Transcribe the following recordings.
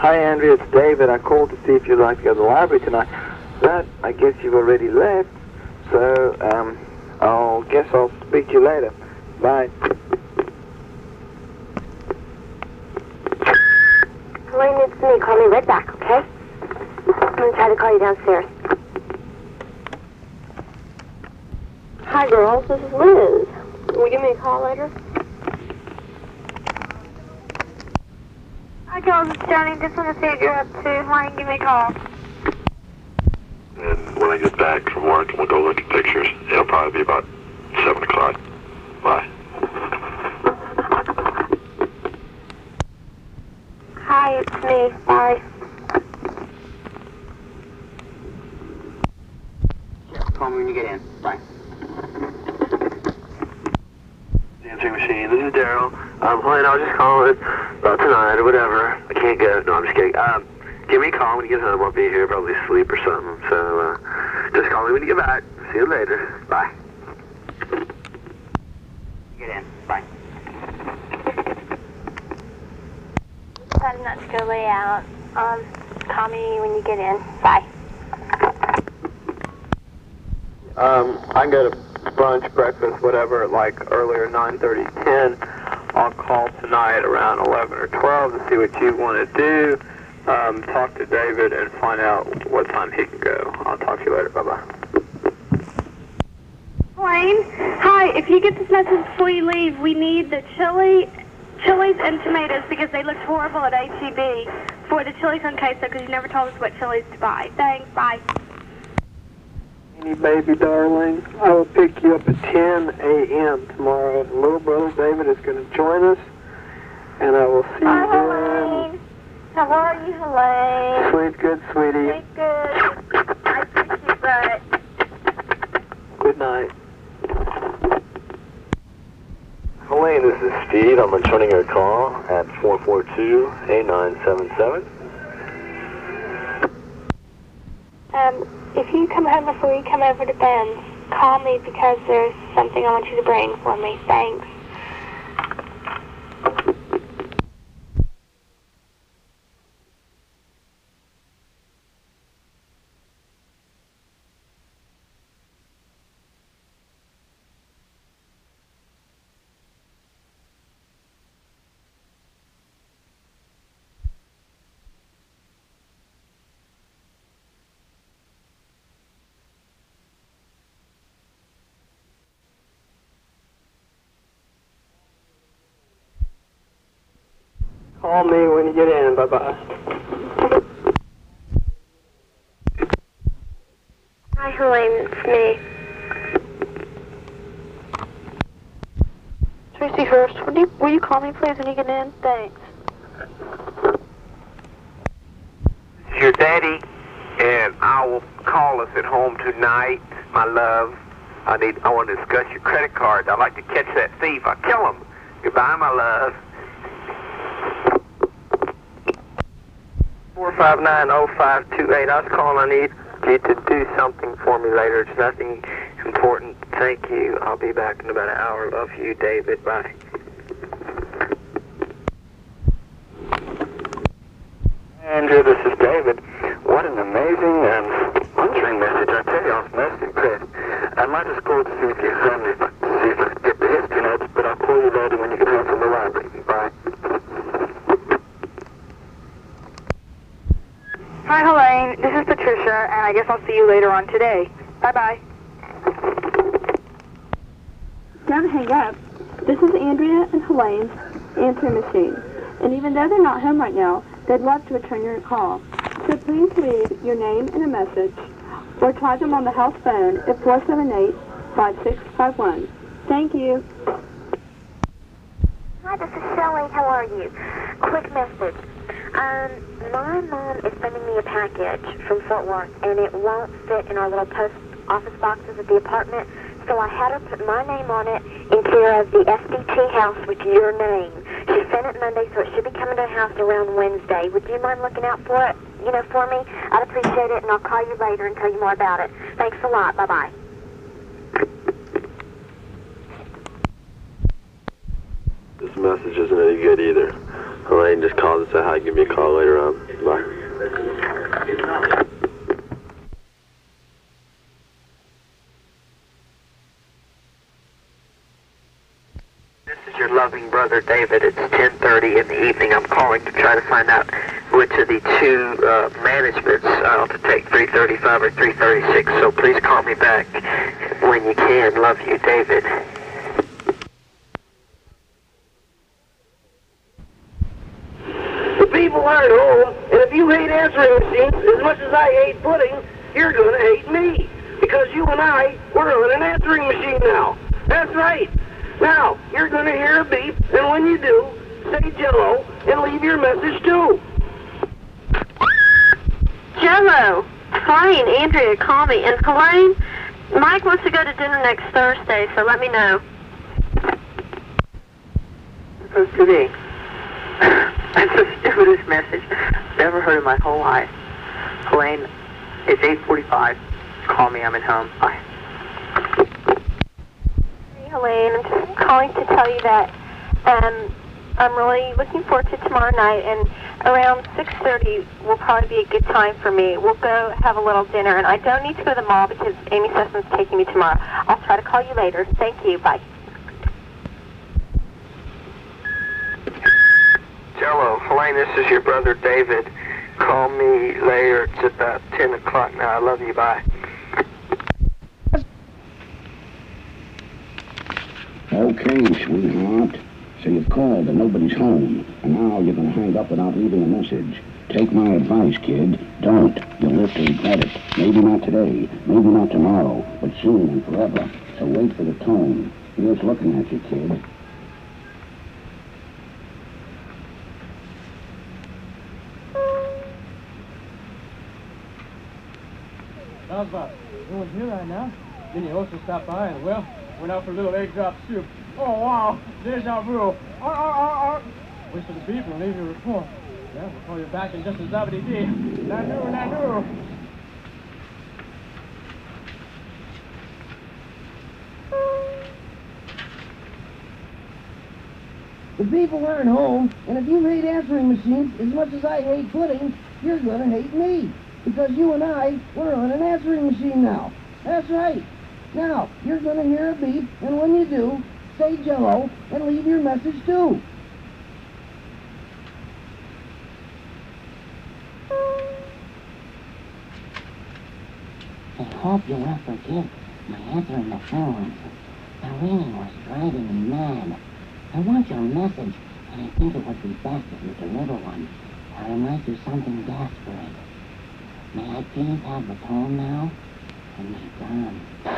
Hi, Andrea, it's David. I called to see if you'd like to go to the library tonight. But I guess you've already left, so I'll speak to you later. Bye. Elaine, it's me. Call me right back, okay? I'm going to try to call you downstairs. Hi, girls. This is Liz. Will you give me a call later? Hi, girls. It's Johnny. Just want to see if you're up to. Why don't you give me a call? And when I get back from work, we'll go look at pictures. It'll probably be about 7 o'clock. Bye. Hi, it's me. Bye. Call me when you get in. Bye. Answering machine. This is Daryl. Helene, I was just calling about tonight or whatever. I can't go. No, I'm just kidding. Give me a call when you get home. I'll be here, probably asleep or something. So, just call me when you get back. See you later. Bye. Get in. Bye. Decided not to go lay out. Call me when you get in. Bye. I go to brunch, breakfast, whatever, like earlier, 9:30, 10. I'll call tonight around 11 or 12 to see what you want to do. Talk to David and find out what time he can go. I'll talk to you later. Bye-bye. Wayne, hi. If you get this message before you leave, we need the chilies and tomatoes because they looked horrible at H-E-B for the chilies on queso because you never told us what chilies to buy. Thanks. Bye. Baby darling, I will pick you up at 10 a.m. tomorrow. Little brother David is going to join us, and I will see you Hi, then. Helene. How are you, Helene? Sweet, good, sweetie. Sweet, good. I kiss you, but... Good night. Helene, this is Steve. I'm returning your call at 442-8977. If you come home before you come over to Ben's, call me because there's something I want you to bring for me. Thanks. Call me when you get in. Bye-bye. Hi, Helene. It's me. Tracy Hurst, will you call me, please, when you get in? Thanks. It's your daddy, and I will call us at home tonight, my love. I want to discuss your credit card. I'd like to catch that thief. I'll kill him. Goodbye, my love. 459-0528. I was calling. I need you to do something for me later. It's nothing important. Thank you. I'll be back in about an hour. Love you, David. Bye. Andrew, this is David. What an amazing answering message. I tell you, I was most impressed. I might just go to see if you're home, see if I can get the history notes, but I'll call you later when you get home from the library. Bye. Hi, Helene. This is Patricia, and I guess I'll see you later on today. Bye-bye. Don't hang up. This is Andrea and Helene's answering machine. And even though they're not home right now, they'd love to return your call. So please leave your name and a message, or try them on the house phone at 478-5651. Thank you. Hi, this is Shelley. How are you? Quick message. My mom is sending me a package from Fort Worth, and it won't fit in our little post office boxes at the apartment, so I had her put my name on it in care of the SDT house with your name. She sent it Monday, so it should be coming to the house around Wednesday. Would you mind looking out for it, for me? I'd appreciate it, and I'll call you later and tell you more about it. Thanks a lot. Bye-bye. This message isn't any good either. Helene just called and said hi. Give me a call later on. 10:30 in the evening. I'm calling to try to find out which of the two managements to take 335 or 336. So please call me back when you can. Love you, David. The people aren't home, and if you hate answering machines as much as I hate pudding, you're gonna hate me. Because you and I, we're on an answering machine now. That's right. Now, you're gonna hear a beep, and when you do, say Jello and leave your message too. Jello. Fine, Andrea, call me. And Helene, Mike wants to go to dinner next Thursday, so let me know. Supposed to be. That's the stupidest message I've ever heard in my whole life. Helene, it's 8:45. Call me, I'm at home. Bye. Hey, Helene, I'm just calling to tell you that I'm really looking forward to tomorrow night, and around 6:30 will probably be a good time for me. We'll go have a little dinner, and I don't need to go to the mall because Amy Sussman's taking me tomorrow. I'll try to call you later. Thank you. Bye. Jello, Helene, this is your brother David. Call me later. It's about 10 o'clock now. I love you. Bye. Okay, sweetheart. So you've called and nobody's home, and now you're going to hang up without leaving a message. Take my advice, kid. Don't. You'll live to regret it. Maybe not today, maybe not tomorrow, but soon and forever. So wait for the tone. Here's looking at you, kid. Rosbach, no one's here right now. Then you also stopped by and, well, went out for a little egg drop soup. Oh, wow, deja vu. Wish for the beep and leave your report. Yeah, we'll call you back in just a zabbity-dee. Nanu. The people aren't home, and if you hate answering machines as much as I hate pudding, you're gonna hate me. Because you and I, we're on an answering machine now. That's right. Now, you're gonna hear a beep, and when you do, say Jello and leave your message too. I hope you won't forgive my answering the phone. The ringing was driving me mad. I want your message, and I think it would be best if you deliver one, or I might do something desperate. May I please have the phone now? And be gone.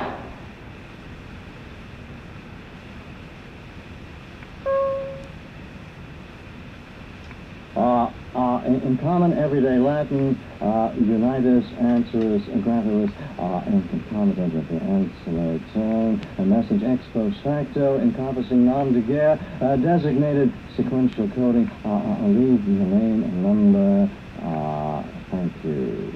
In common everyday Latin, unitus, answers, gratulus, and concomitant of the ancillary tone, a message ex post facto, encompassing nom de guerre, designated sequential coding, leave the name and number, thank you.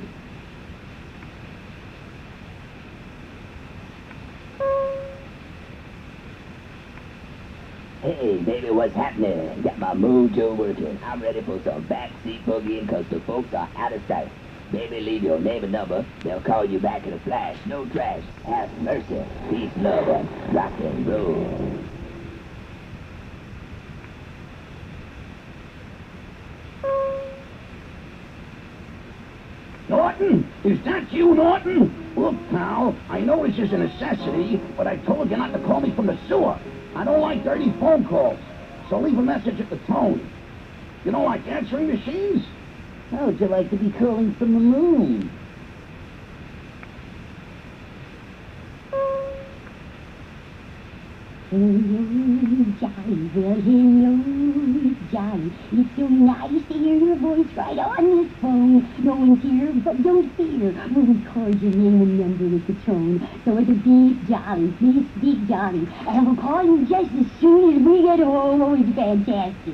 Hey, baby, what's happening? Got my mojo working. I'm ready for some backseat boogieing because the folks are out of sight. Baby, leave your name and number. They'll call you back in a flash. No trash. Have mercy. Peace, love, and rock and roll. Norton? Is that you, Norton? Look, pal, I know this is a necessity, but I told you not to call me from the sewer. I don't like dirty phone calls, so leave a message at the tone. You don't like answering machines? How would you like to be calling from the moon? Hello, Jolly, well, hello, Jolly. It's so nice to hear your voice right on this phone. No one's here, but don't fear. We'll record your name and number with the tone. So it'll be Jolly, Miss Big Jolly. And we'll call you just as soon as we get home. Oh, it's fantastic.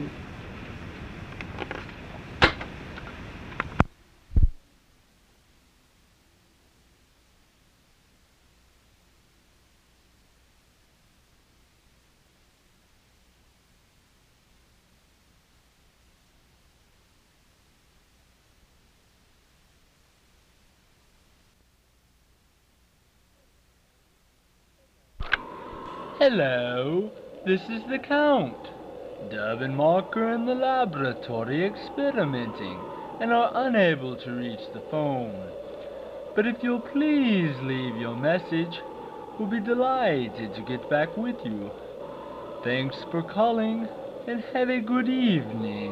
Hello, this is the Count. Deb and Mark are in the laboratory experimenting and are unable to reach the phone. But if you'll please leave your message, we'll be delighted to get back with you. Thanks for calling, and have a good evening.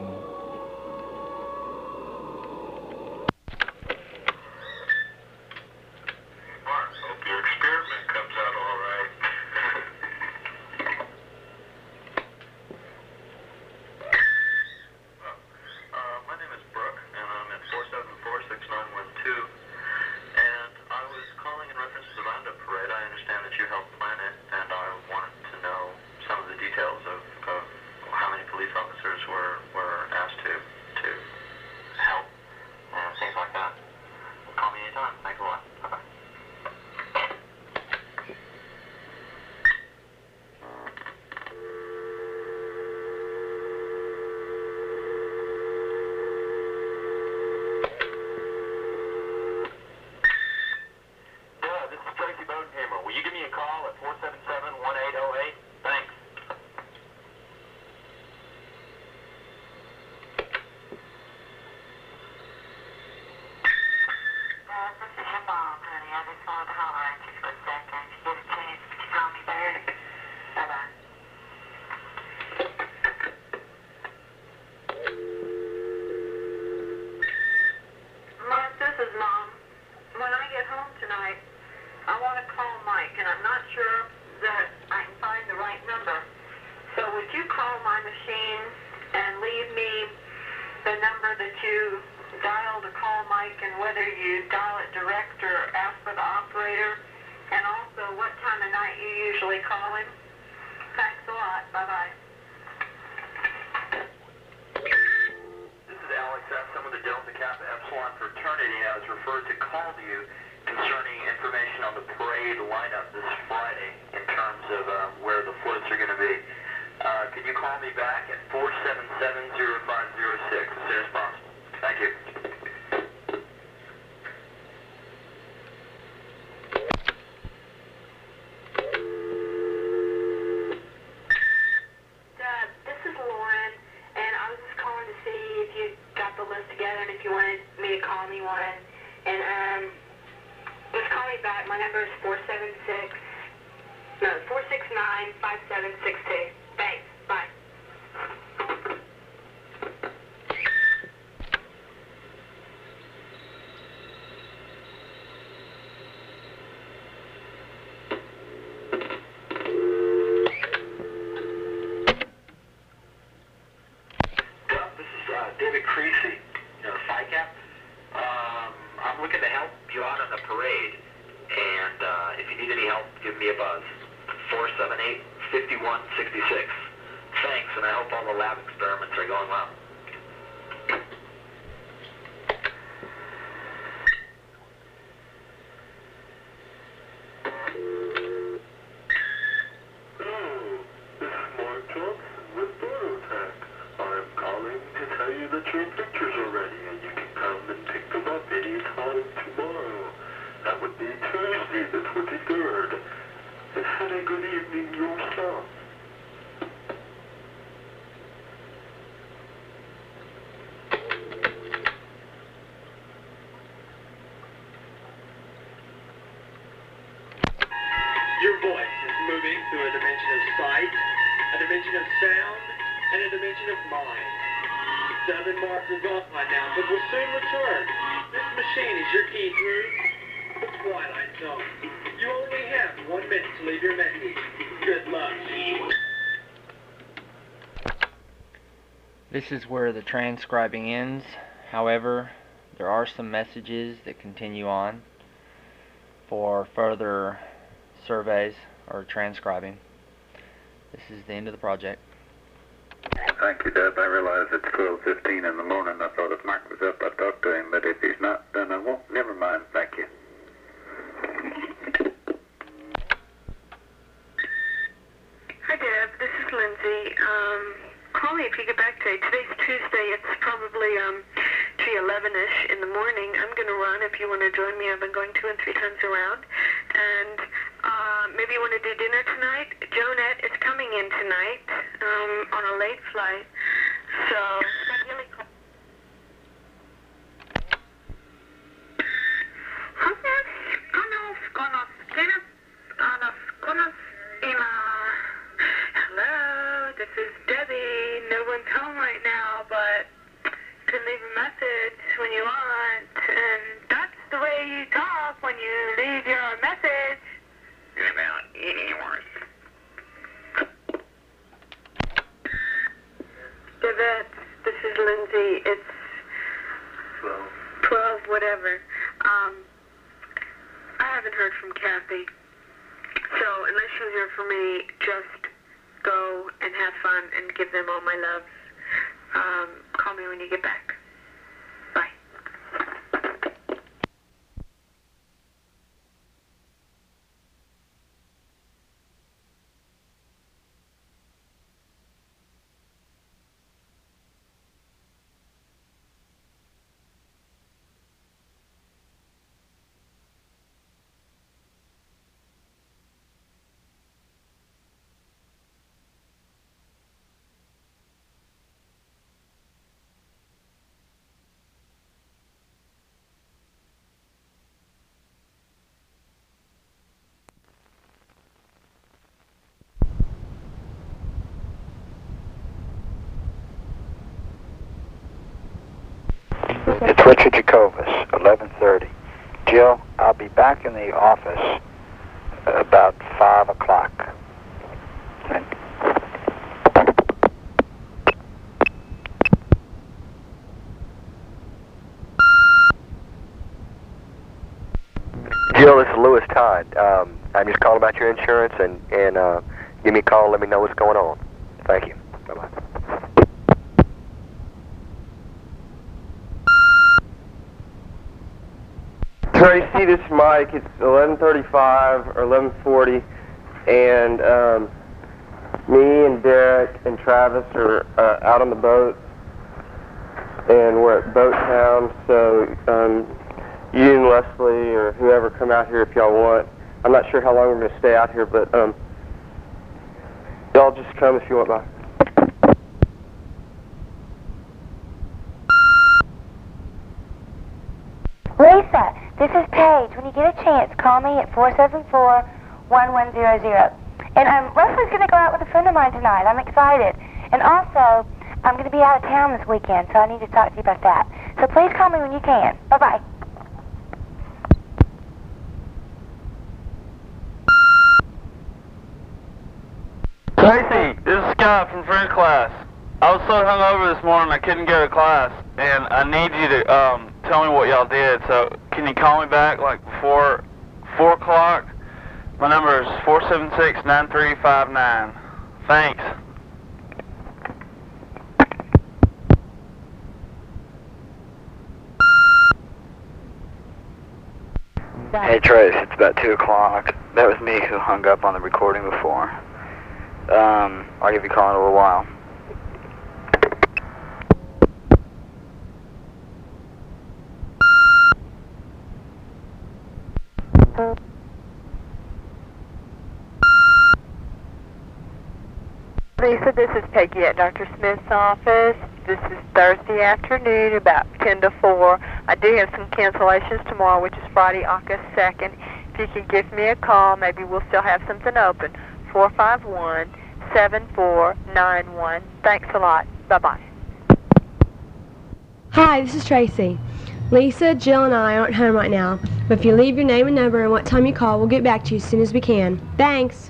Mark, hope your experiment comes out all right. My name is Brooke, and I'm at 474-6912. And I was calling in reference to the Roundup Parade. I understand that you helped plan it, and I wanted to know some of the details of how many police officers were asked to help, and things like that. Call me anytime. Thanks a lot. Bye-bye. Yeah, this is Tracy Bodenhammer. Will you give me a call at 477-1808? Thanks. This is your mom, honey. I just wanted to holler at you for a second. If you get a chance, would you call me back? Bye-bye. Mark, this is Mom. When I get home tonight, I want to call Mike, and I'm not sure that I can find the right number. So would you call my machine and leave me the number that you dial to call Mike, and whether you dial it direct or ask for the operator, and also what time of night you usually call him? Thanks a lot. Bye-bye. This is Alex F. I'm with the Delta Kappa Epsilon fraternity. I was referred to call to you concerning information on the parade lineup this Friday in terms of where the floats are going to be. Could you call me back at 477-0506 as soon as possible? Thank you. Dad, this is Lauren, and I was just calling to see if you got the list together and if you wanted me to call anyone. And just call me back. My number is 469-5762. Thanks. Bye. This is David Creasy, FICAP. I'm looking to help you out on the parade, and if you need any help, give me a buzz. 478-5166. Thanks, and I hope all the lab experiments are going well. This is Mark Johnson with Borotech. I'm calling to tell you that your pictures are ready and you can come and pick them up anytime tomorrow. That would be Tuesday the 23rd. And have a good evening yourself. Your voice is moving through a dimension of sight, a dimension of sound, and a dimension of mind. Deb and Mark are gone by now, but will soon return. This machine is your key through the Twilight Zone. You only have 1 minute to leave your message. Good luck. This is where the transcribing ends. However, there are some messages that continue on for further surveys or transcribing. This is the end of the project. Thank you, Deb. I realize it's 12:15 in the morning. I thought if Mark was up, I'd talk to him, but if he's not, then I won't. Never mind. Thank you. Hi, Deb. This is Lindsay. Call me if you get back today. Today's Tuesday. It's probably 11-ish in the morning. I'm going to run if you want to join me. I've been going 2 and 3 times around. And maybe you want to do dinner tonight? Jonette is coming in tonight on a late flight. So, really cool. Hello, this is Debbie. No one's home right now, but you can leave a message when you want. And that's the way you talk when you leave your message. About anyone. Yvette, this is Lindsay. It's 12 whatever. I haven't heard from Kathy. So unless you hear from me, just go and have fun and give them all my love. Call me when you get back. Bye. It's Richard Jacobus, 11:30. Jill, I'll be back in the office about 5 o'clock. Jill, this is Lewis Todd. I'm just calling about your insurance, and give me a call and let me know what's going on. Thank you. Bye-bye. Tracy, this is Mike. It's 11:35 or 11:40, and me and Derek and Travis are out on the boat, and we're at Boat Town. So you and Leslie or whoever come out here if y'all want. I'm not sure how long we're going to stay out here, but y'all just come if you want. Bye. Lisa, this is Paige. When you get a chance, call me at 474-1100. And Leslie's going to go out with a friend of mine tonight. I'm excited. And also, I'm going to be out of town this weekend, so I need to talk to you about that. So please call me when you can. Bye-bye. Tracy, this is Scott from French class. I was so hungover this morning I couldn't go to class, and I need you to tell me what y'all did. So can you call me back like before 4 o'clock? My number is 476-9359. Thanks. Hey Trace, it's about 2 o'clock. That was me who hung up on the recording before. I'll give you a call in a little while. Lisa, this is Peggy at Dr. Smith's office. This is Thursday afternoon, about 10 to 4. I do have some cancellations tomorrow, which is Friday, August 2nd. If you can give me a call, maybe we'll still have something open. 451-7491. Thanks a lot. Bye-bye. Hi, this is Tracy. Lisa, Jill, and I aren't home right now, but if you leave your name and number and what time you call, we'll get back to you as soon as we can. Thanks.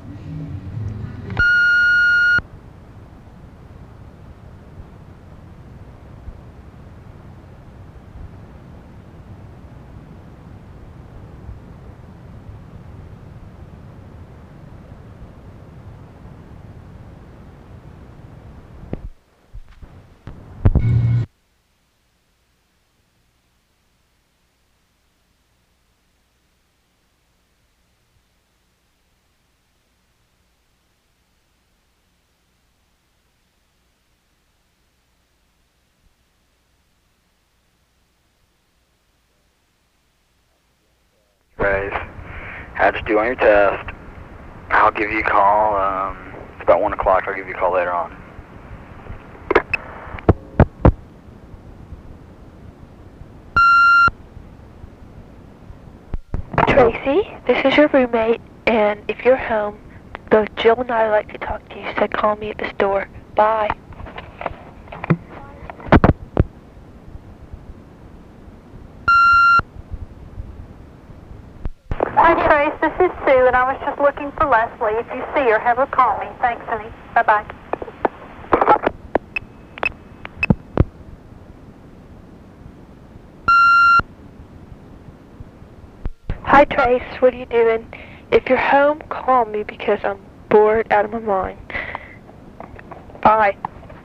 Trace, how'd you do on your test? I'll give you a call. It's about 1 o'clock. I'll give you a call later on. Tracy, this is your roommate, and if you're home, both Jill and I would like to talk to you, so call me at this door. Bye. Hi, Trace. This is Sue, and I was just looking for Leslie. If you see her, have her call me. Thanks, honey. Bye-bye. Hi, Trace. What are you doing? If you're home, call me because I'm bored out of my mind. Bye.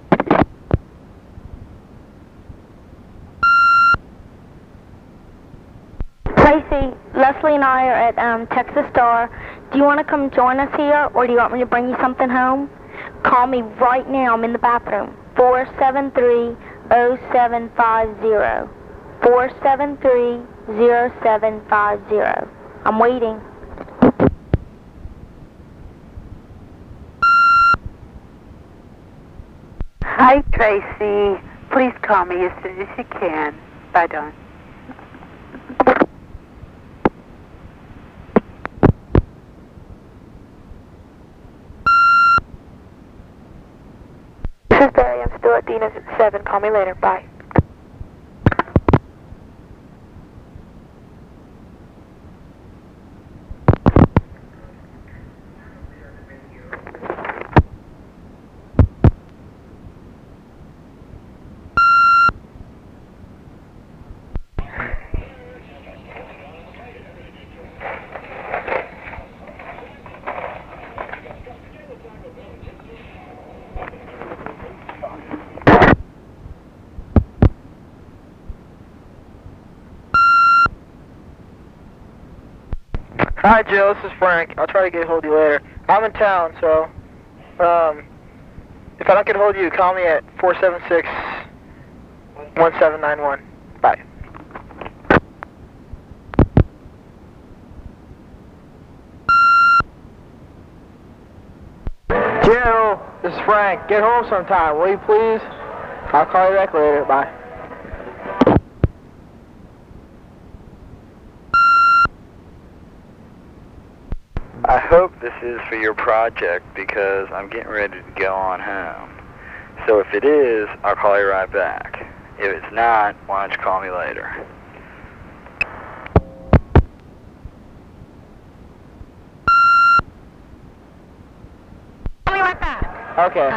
Tracy, Leslie and I are at Texas Star. Do you want to come join us here, or do you want me to bring you something home? Call me right now. I'm in the bathroom. 473-0750. 473-0750. I'm waiting. Hi, Tracy. Please call me as soon as you can. Bye, Dawn. This is Barry. I'm still at Dina's at 7. Call me later. Bye. Hi, Jill. This is Frank. I'll try to get a hold of you later. I'm in town, so if I don't get a hold of you, call me at 476-1791. Bye. Jill, this is Frank. Get home sometime, will you please? I'll call you back later. Bye. I hope this is for your project because I'm getting ready to go on home. So if it is, I'll call you right back. If it's not, why don't you call me later? Call me right back. Okay.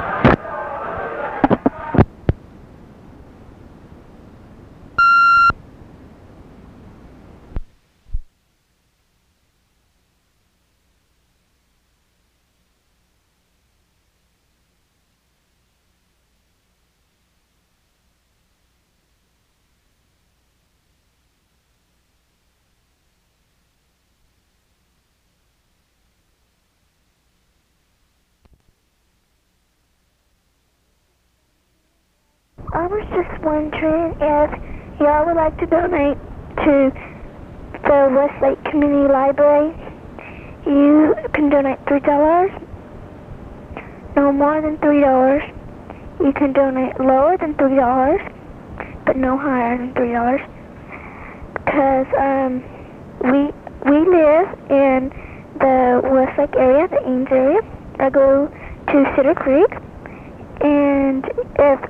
I was just wondering if y'all would like to donate to the Westlake Community Library. You can donate $3, no more than $3. You can donate lower than $3, but no higher than $3. Because we live in the Westlake area, the Ames area. I go to Cedar Creek, and if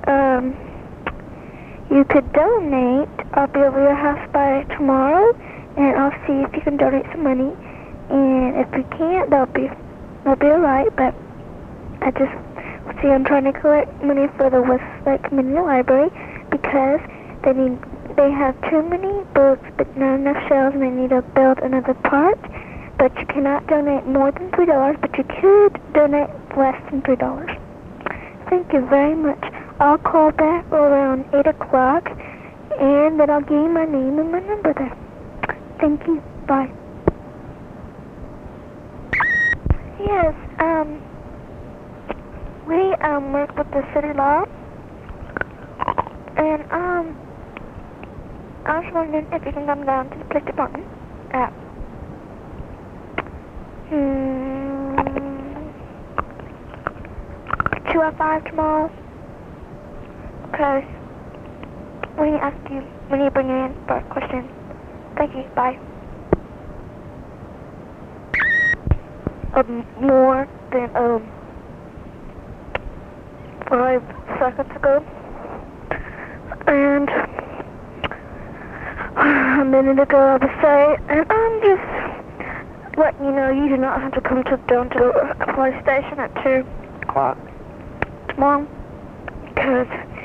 you could donate, I'll be over your house by tomorrow, and I'll see if you can donate some money. And if you can't, that'll be alright. But I just see I'm trying to collect money for the Westlake Community Library because they have too many books but not enough shelves, and they need to build another part. But you cannot donate more than $3, but you could donate less than $3. Thank you very much. I'll call back around 8 o'clock, and then I'll give you my name and my number there. Thank you. Bye. Yes, we work with the city law, and I was wondering if you can come down to the police department at 5 tomorrow. Because we need to bring you in for a question. Thank you, bye. More than 5 seconds ago. And a minute ago I was saying, and I'm just letting you know you do not have to come down to the police station at 2 o'clock tomorrow, because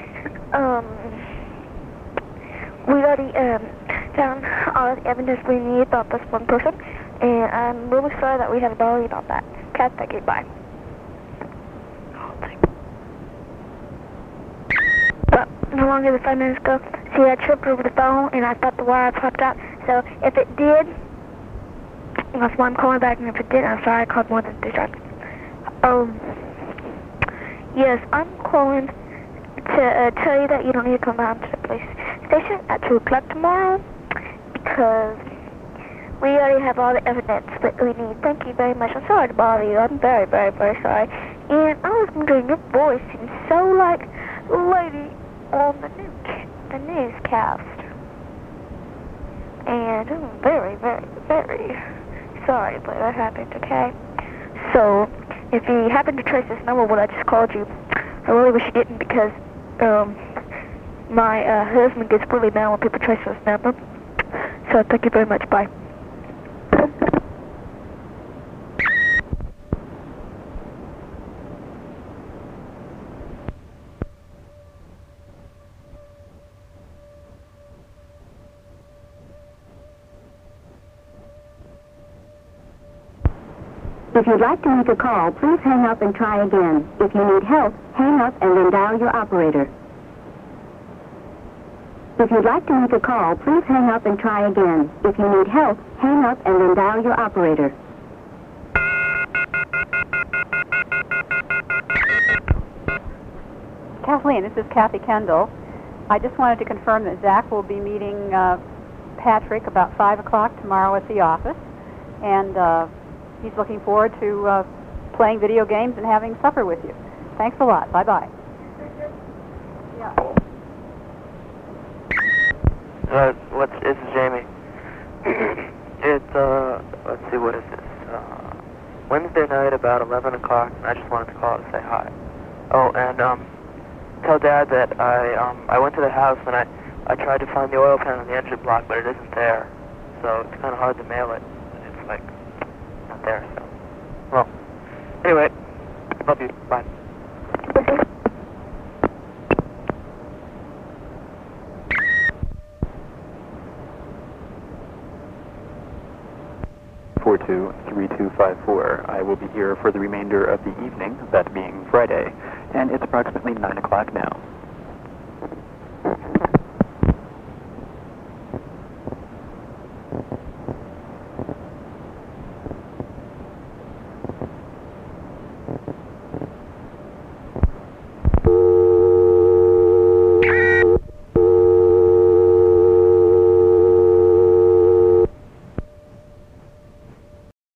we already found all the evidence we need about this one person, and I'm really sorry that we haven't already about that. Okay, thank you, bye. But no longer than 5 minutes ago, see, I tripped over the phone and I thought the wire popped out. So if it did, that's why I'm calling back, and if it didn't, I'm sorry I called more than 3 times. Yes, I'm calling to tell you that you don't need to come down to the police station at 2 o'clock tomorrow, because we already have all the evidence that we need. Thank you very much. I'm sorry to bother you. I'm very, very, very sorry. And I was wondering, your voice seems so like the lady on the newscast. And I'm very, very, very sorry that that happened, okay? So, if you happen to trace this number, what I just called you, I really wish you didn't, because my husband gets really mad when people trace this number. So, thank you very much. Bye. If you'd like to make a call, please hang up and try again. If you need help, hang up and then dial your operator. If you'd like to make a call, please hang up and try again. If you need help, hang up and then dial your operator. Kathleen, this is Kathy Kendall. I just wanted to confirm that Zach will be meeting Patrick about 5 o'clock tomorrow at the office. And he's looking forward to playing video games and having supper with you. Thanks a lot. Bye-bye. This is Jamie. Let's see, what is this? Wednesday night about 11 o'clock. I just wanted to call to say hi. Oh, and tell Dad that I went to the house and I tried to find the oil pan on the entry block, but it isn't there. So it's kind of hard to mail it. It's like not there. So, well, anyway, love you. Bye. I will be here for the remainder of the evening, that being Friday, and it's approximately 9 o'clock now.